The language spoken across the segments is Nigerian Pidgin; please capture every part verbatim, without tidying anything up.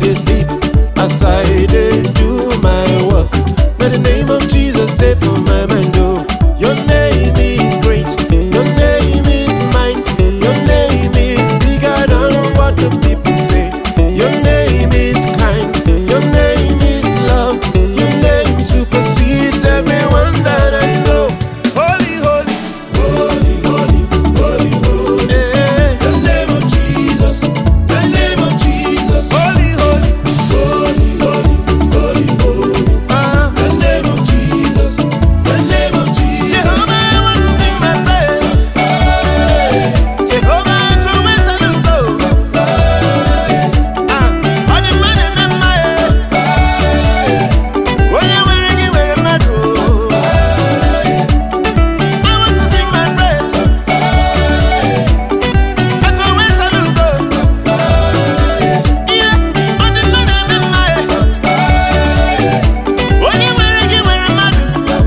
dey sleep, as I dey do my work. May the name of Jesus dey for my mind, oh. Your name is great, your name is mighty, your name is bigger than what the people say. Your name is kind, your name is love, your name supersedes everyone that I know. Holy, holy, holy, holy, holy, holy. Yeah. The name of Jesus, the name of Jesus. Holy, holy, holy, holy, holy, holy. Ah. The name of Jesus, the name of Jesus. Jehovah, I want to sing my praise. Jehovah, I throw my salute, oh. Ah. On the man and the man. Oh, yeah, we're ringing, we're mad, oh. I want to sing my praise. I throw my salute, oh. Yeah, on the man and the man. Oh, yeah, we're ringing, we're mad.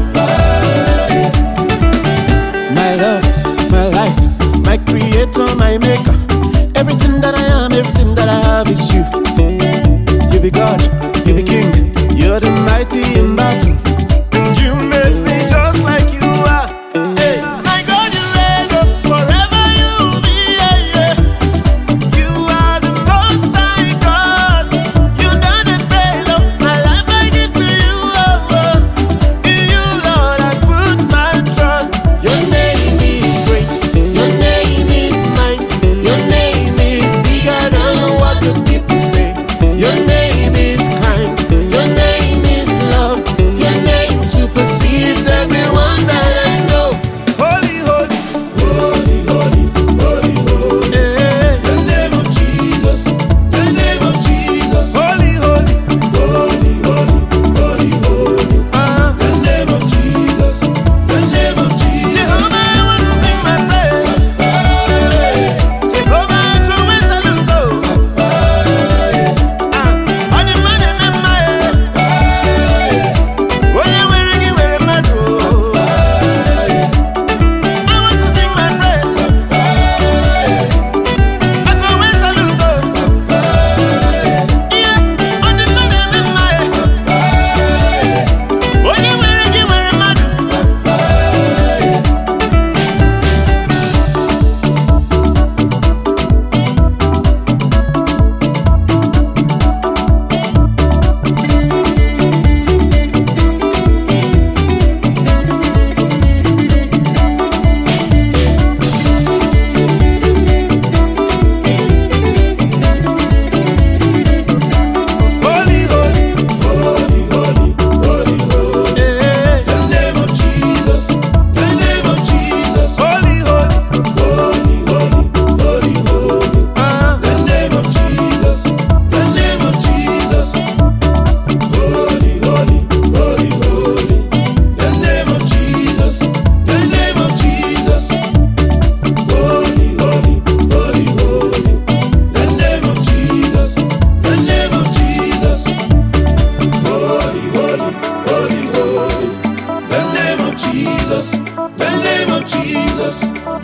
My love, my life, my creator, my maker. Everything that I am, everything that I have is you. You be God, you be King, you're the mighty in battle. And you made me just like you are. Hey, my God, you reign up forever, you will be. Yeah, yeah. You are the most high God. You know the fail of my life I give to you. Oh, oh. In you, Lord, I put my trust. Your name is great, your name is mighty, your name is bigger than what the people say. Your name is kind, your name is love, your name supersedes everyone that I know. Holy, holy, holy, holy, holy, holy. Yeah. The name of Jesus, the name of Jesus. Holy, holy, holy, holy, holy, holy. Ah. The name of Jesus, the name of Jesus. Jehovah, I want to sing my praise. Jehovah, I throw my salute, oh. Ah. On the man and the man. Oh, yeah, we're ringing, we're mad, oh. I want to sing my praise. I throw my salute, oh. Yeah, on the man and the man. Oh, yeah, we're ringing, we're mad. Holy, holy, holy, holy, holy, holy. Yeah. The name of Jesus, the name of Jesus. Holy, holy, holy, holy, holy, holy. Ah. The name of Jesus, the name of Jesus. Holy, holy, holy, holy. The name of Jesus, the name of Jesus. Holy, holy, holy, holy. The name of Jesus, the name of Jesus. Holy, holy, holy, holy. The name of Jesus, the name of Jesus.